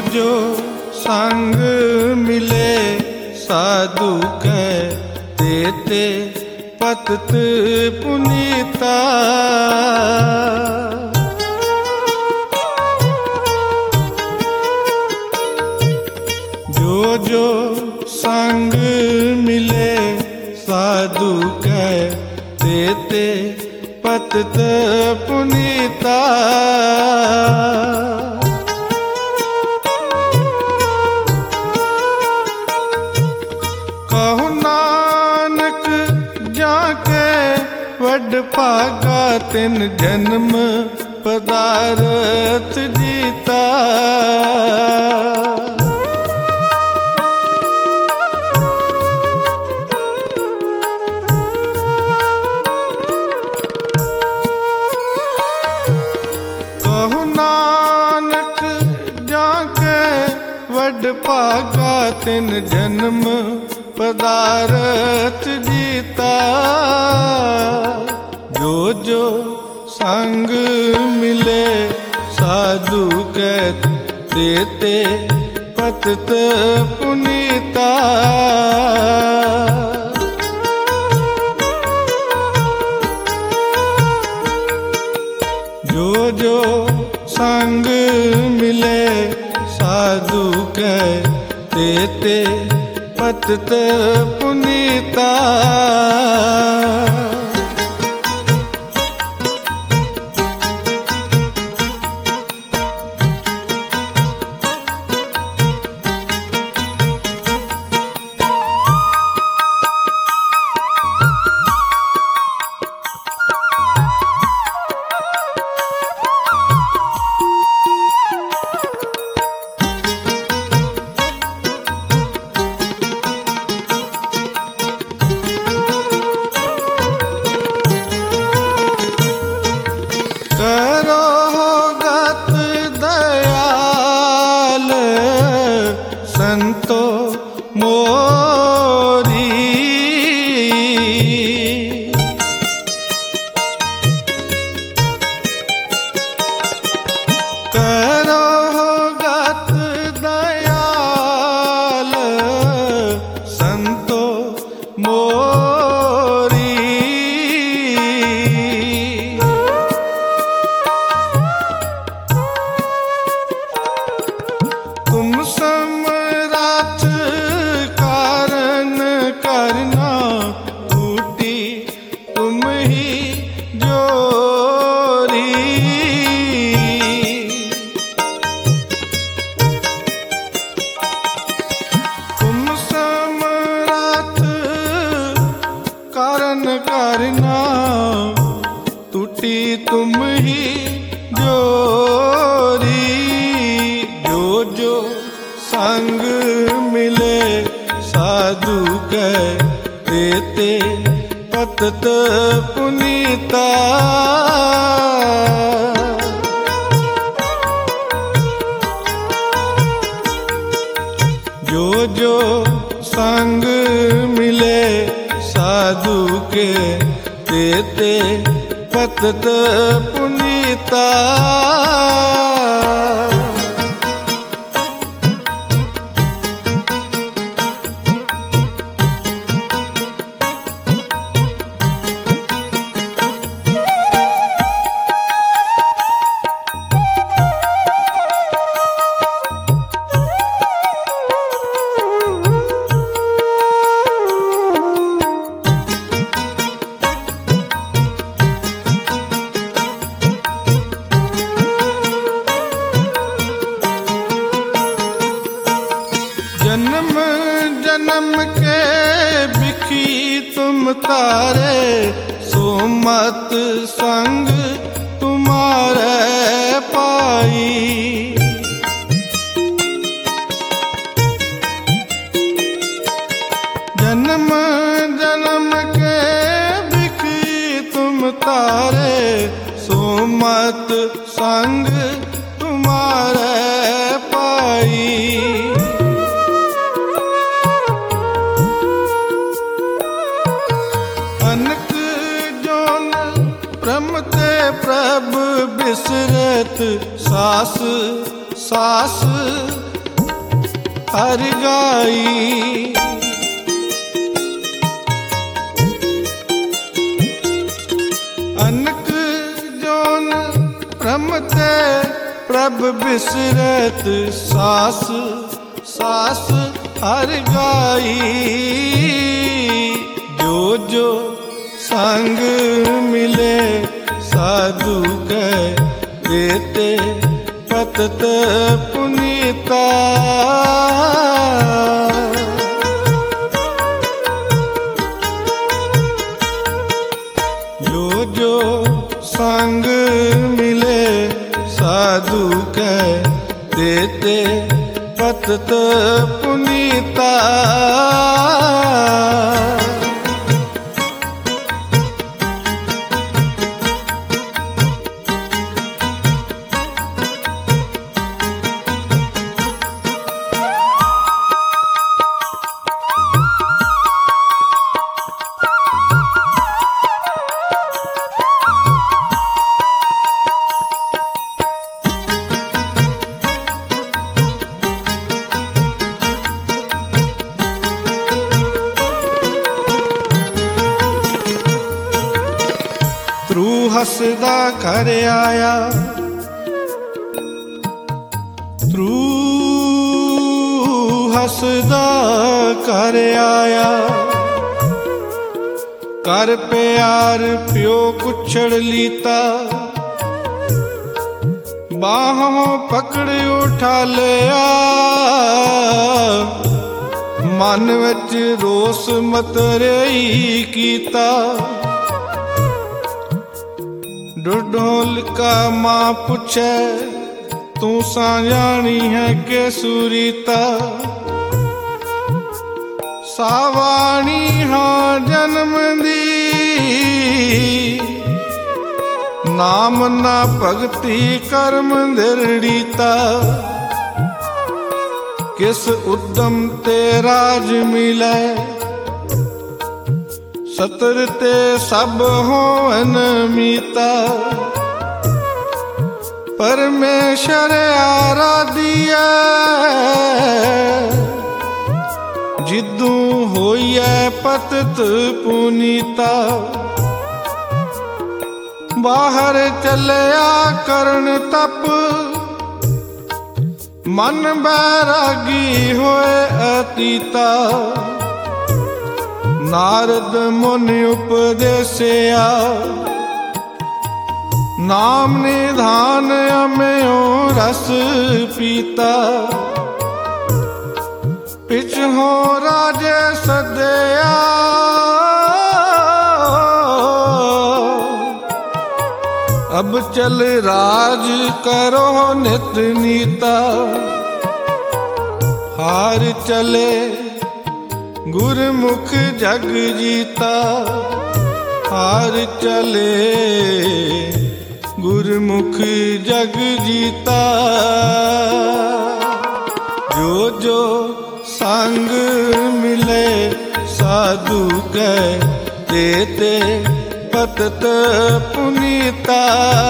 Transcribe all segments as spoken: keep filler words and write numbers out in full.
जो संग मिले साधु के देते पतत पुनीता। जो जो संग मिले साधु के देते पतत पुनीता। कहु नानक जाके वड भागा तिन जन्म पदारथ जीता। कहु नानक जाके वड भागा तिन जन्म पदारथ जीता। जो जो संग मिले साधु के देते पतत पुनीता। जो जो संग मिले साधु के देते पतत पुनीता। करो गत दयाल संतो मोरी। करो गत दयाल संतो मोरी। तुम समराथ कारण करना टूटी तुम ही जोरी। तुम समराथ कारण करना टूटी तुम ही जोरी। जो जो संग मिले साधु के देते पतत पुनीता। जो जो संग मिले साधु के देते पतत पुनीता। जन्म जन्म के बिखी तुम तारे सो मत संग तुम्हारे पाई। जन्म जन्म के बिखी तुम तारे सो मत संग तुम्हारे पाई। अनक जोन रमते प्रभ बिसरत सास सास हर गाई। अनक जोन ब्रह्म ते प्रभ बिसरत सास सास हर गाई। जो जो संग मिले साधु के देते पतत पुनीता। जो जो संग मिले साधु के देते पतत पुनीता। तू हसदा घर आया तू हसदा घर आया। कर प्यार प्यो कुछड़ लीता। बाहों पकड़ उठा लिया। मन विच रोस मतरेई कीता। ढोल का मां पूछे तू सा जानी है के सुरीता। सावाणी हाँ जन्म दी नाम ना भगती कर्म दिरड़ीता। किस उद्दम ते राज मिले सतर ते सब होवन मीता। परमेश्वर आराधिया जिदू होइए पतत पुनीता। बाहर चलिया करन तप मन बैरागी होए अतीता। नारद मुनि उपदेसिया नाम निधान अम्यो रस पीता। पिछहो राजे सदया अब चल राज करो नित नीता। हार चले गुरमुख जग जीता। हार चले गुरमुख जग जीता। जो जो संग मिले साधु के देते पतत पुनीता।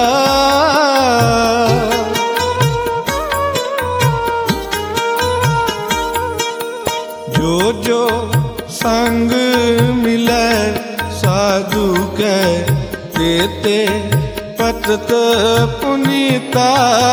जो जो संग मिले साधु के देते पतत पुनीता।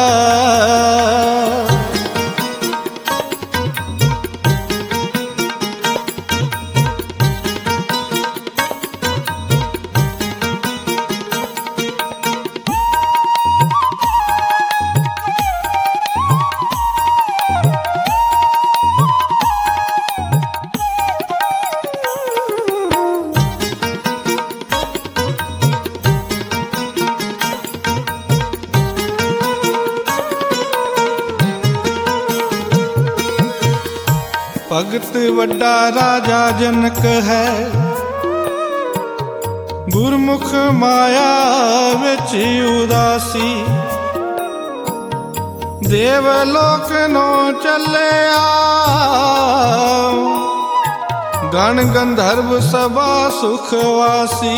भगत वड्डा राजा जनक है गुरमुख माया विच उदासी। देवलोक नो चलिया गण गंधर्व सभा सुखवासी।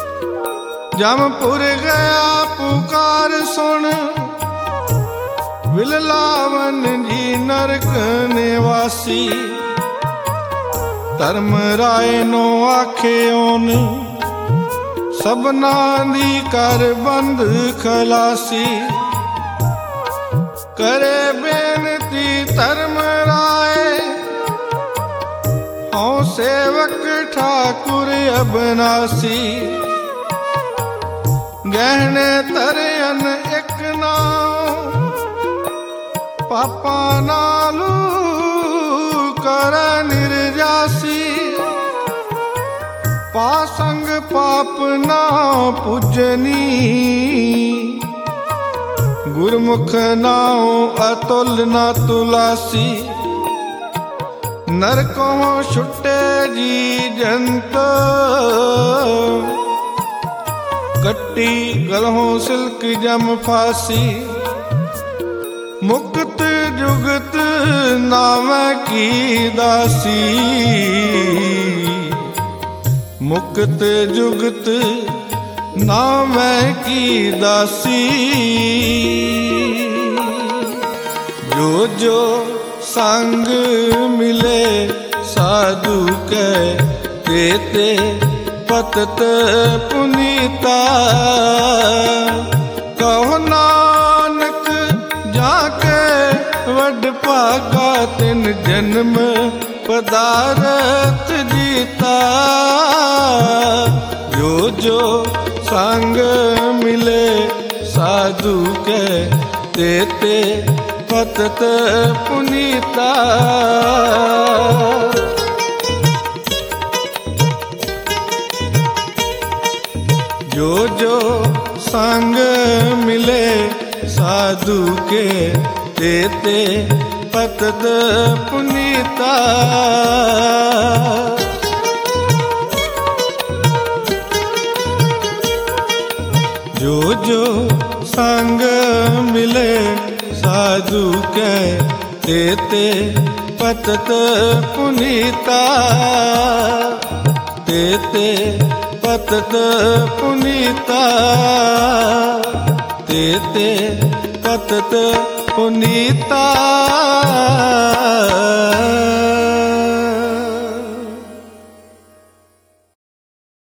जमपुर गया पुकार सुन बिललावन जी नरक निवासी। धर्म राय नो आखे ओन सबना दी कर बंद खलासी। करे बेनती धर्म राय हों सेवक ठाकुर अबनासी। गहने तरयन एक नाम पापा नालू कर निर्जासी। पासंग पाप ना पूजनी गुरमुख नाओ अतुल ना तुलासी। नरकों छुटे जी जंत कट्टी गलहों सिल्क जम फासी। मुक्त जुगत नाम की दासी। मुक्त जुगत नाम की दासी। जो जो संग मिले साधु के ते ते पतत पुनीता। कहो नानक जाके वड भागा तिन जन्म पदारथ जीता। जो जो संग मिले साधु के ते ते पतत पुनीता। जो जो संग मिले साधु के ते ते पतत पुनीता। जो जो संग मिले साधु के ते ते पतत पुनीता। ते ते पतत पुनीता। ते ते पतत पुनीता।